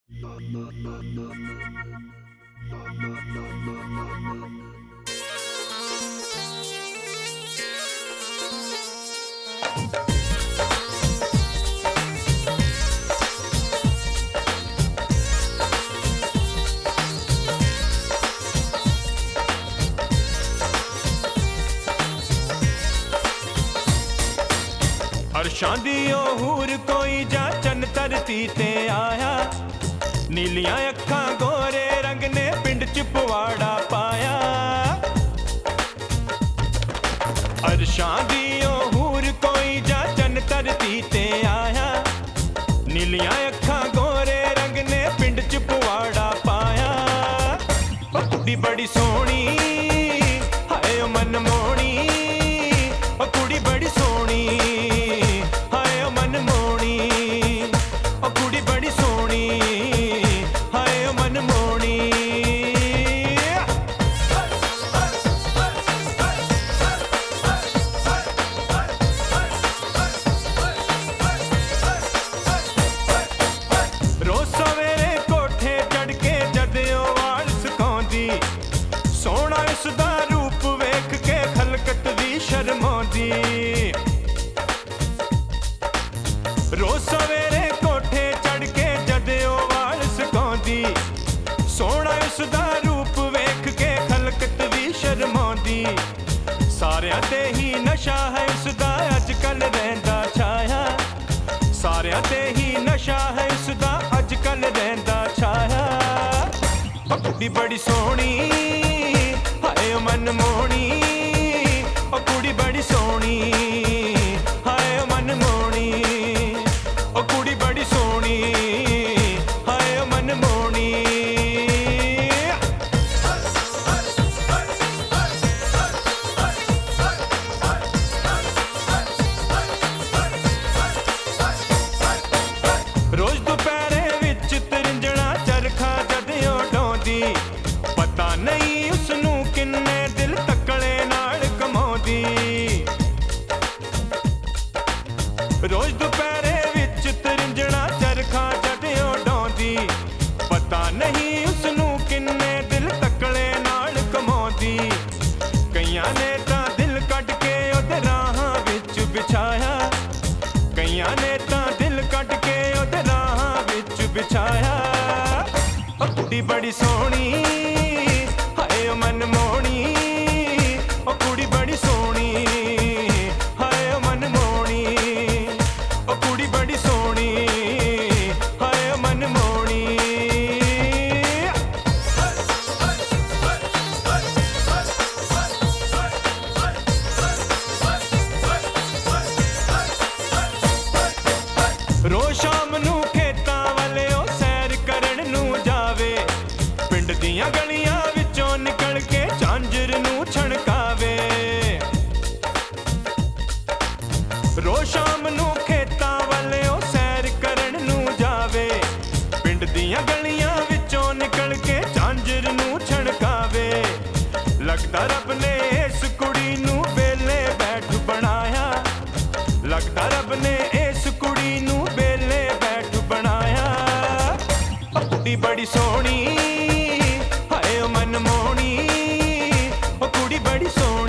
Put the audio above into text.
अरशां दी ओ हूर कोई जा चन धरती ते आया, नीलियां अखां गोरे रंग ने पिंड च पवाड़ा पाया। अरशां दी ओ हूर कोई जा चन धरती ते आया, नीलियां अखां गोरे रंग ने पिंड च पवाड़ा पाया। कुड़ी बड़ी सोहनी हाय ओ मनमोहनी, ओ कुड़ी बड़ी सोहनी सोहना इसदा रूप वेख के खलकत दी शर्मांदी। रोज सवेरे कोठे चढ़ के जदे ओ वाल सकांदी, सोहना इसदा रूप वेख के खलकत दी शर्मांदी। सारियां ते ही नशा है इसदा अजकल रहिंदा छाया, सारियां ते ही नशा है इसदा अजकल रहिंदा छाया। कुड़ी बड़ी सोहनी हाय ओ मनमोहनी, ओ कुड़ी बड़ी सोहनी हाय ओ मनमोहनी, ओ कुड़ी बड़ी सोहनी हाय ओ मनमोहनी। रोज दोपहरे विच तरिंजणा चरखा जदियों ढोंदी, पता नहीं उसनू किन्ने दिल तकड़े नाल कमाउंदी। रोज दोपहरे विच तरिंजणा चरखा जदियों ढोंदी, पता नहीं उसनू किन्ने दिल तकड़े नाल कमाउंदी। कईयां ने तां दिल कट के ओदे राहां विच बिछाया, कईयां ने तां दिल कट के ओदे राहां विच बिछाया। कुड़ी बड़ी सोहनी हाय ओ मनमोहनी, ओ कुड़ी बड़ी सोहनी हाय ओ मनमोहनी, ओ कुड़ी बड़ी सोहनी हाय ओ मनमोहनी। रोज शाम नू खेतां वाले ओ सैर करन नू जावे, पिंड दियां गलियां विचों निकल के झांझर नू छणकावे। रोज शाम नू खेतां वाले ओ सैर करन नू जावे, पिंड दियां गलियां विचों निकल के झांझर नू छणकावे। लगदा रब ने इस कुड़ी नू वेले बैठ बनाया, लगदा रब ने इस कुड़ी नू वेले बैठ बनाया। कुड़ी बड़ी सोहनी हाय ओ मनमोहनी, ओ कुड़ी बड़ी सोहनी।